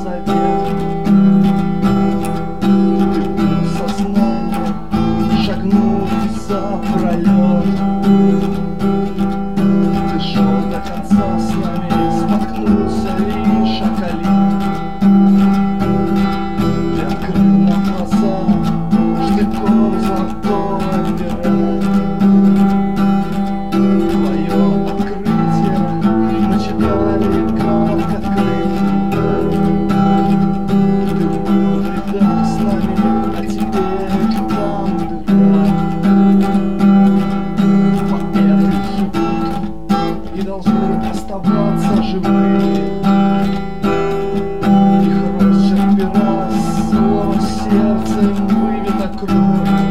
совет. Ты в сознание шагнул за пролет. Ты шел до конца с нами, споткнулся лишь о колени. Ты открыл нам глаза штыком золотого пера. Твое открытие мы читали как открытие. Ты был в рядах с нами, а теперь там дыра. Поэты живут и должны оставаться живыми. Их росчерк пера словом сердцем вывита кровь.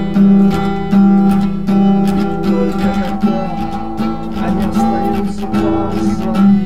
И только когда они остаются там свои,